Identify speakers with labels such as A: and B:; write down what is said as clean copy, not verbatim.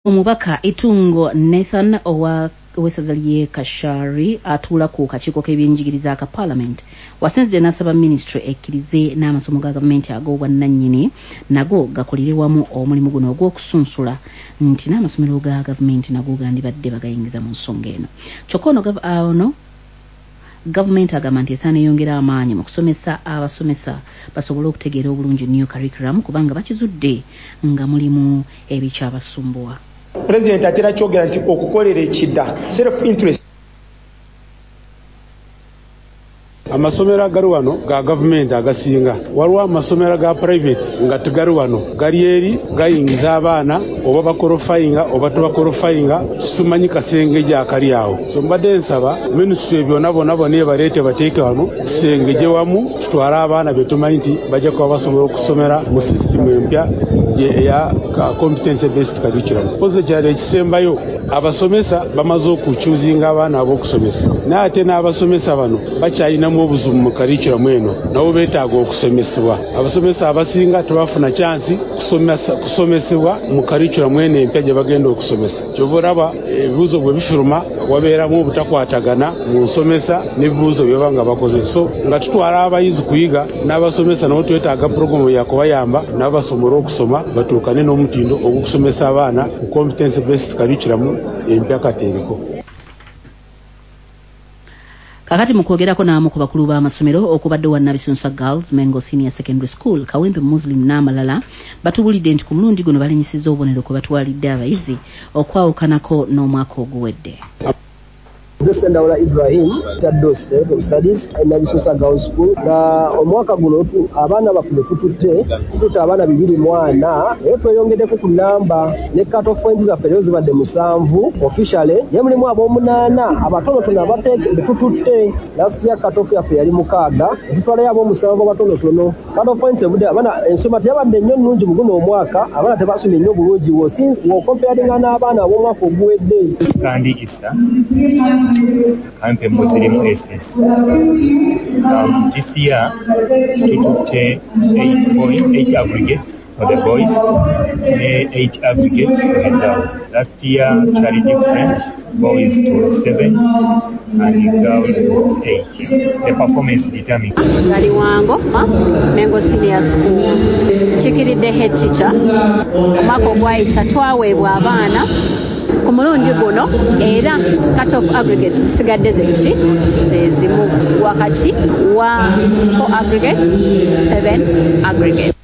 A: Omubaka Itungo Nathan owessaza ly'e Kashari atuula ku kakiiko k'ebyenjigiriza ka Parliament wasinzidde n'asaba Ministry ekkirize n'amasomo ga gavumenti ag'obwannannyini nago gakolere wamu omulimu guno ogw'okusunsula nti n'amasomero ga gavumenti nago gandibadde bagayingiza mu nsonga eno. Kyokka ono gavumenti agamba nti esaana eyongera amaanyi mu kusomesa abasomesa basobole okutegeera obulungi new curriculum kubanga bakizudde nga mulimu ebikyabasumbuwa.
B: President atera kyogera nti okukolera ekidda self interest.
C: Amasomero agali wano ga gavumenti agasinga waliwo amasomero ga private nga tegali wano gali eri gayingiza abaana oba bakorofayinga oba tebakorofayinga tumanyi kasengejje akali awo. So mbadde nsaba ministry byonna bonna ebaleete bateeke wano tusengejje wamu tutwale abaana be tumanyi nti bajja kuba basobola okusomera mu system empya eya competence based curriculum. Poze kyali ekisembayo abasomesa bamaze okukyuzinga abaana ab'okusomesa naye ate n'abasomesa bano bakyalinamu obuzumu mu curriculum eno nabo beetaaga okusomesebwa. Abasomesa abasinga tebafuna chansi kusomesebwa mu curriculum eno empya gye bagenda okusomesa. Kyova olaba ebibuuzo bwe bifuluma wabeeramu obutakwatagana mu nsomesa n'ebibuuzo bye baba nga bakoze. So nga tutwala abayizi kuyiga n'abasomesa nabo twetaaga puroguramu yakubayamba nabo basobola okusoma batuukane n'omutindo ogw'okusomesa abaana ku competence based curriculum empya kateereko.
A: Kakati mu kwogerako n'amu ku bakulu b'amasomero okubadde wa Nabisunsa Girls Mengo Senior Secondary School Kawempe Muslim n'amalala batubulidde nti ku mulundi guno balenyesezza obubonero kwe batwalidde abayizi okwawukanako n'omwaka oguwedde.
D: Sendaula Ibrahim Taddos Studies Nabisunsa Girls School nga omwaka guno abaana bafune tututte abaana 204 naye tweyongedeko ku namba ne cut-off points zaffe leero zibadde 7 officially naye mulimu ab'omunaana abatonotono betututte last year cut-off yaffe yali 6 tutwalayo ab'omusanvu abatonotono. Cut-off points ebudde abaana ensoma teyabadde nnyo nnungi mu guno omwaka abaana tebasomye nnyo bulungi w'okomparinga n'abaana ab'omwaka oguwedde.
E: Kandi Isa Kawempe Muslim SS. This year, tututte 8 aggregates for the boys, 8 aggregates for the girls. Last year, charity difference, boys was 7 and girls was 8. The performance determined.
F: Ngaliwango, Mengo Senior School. Chikiridde head teacher. Omwaka ogwayita twaweebwa abaana ku mulundi guno era cut-off aggregates sigadde zezimu wakati wa 4 aggregates 7 aggregates.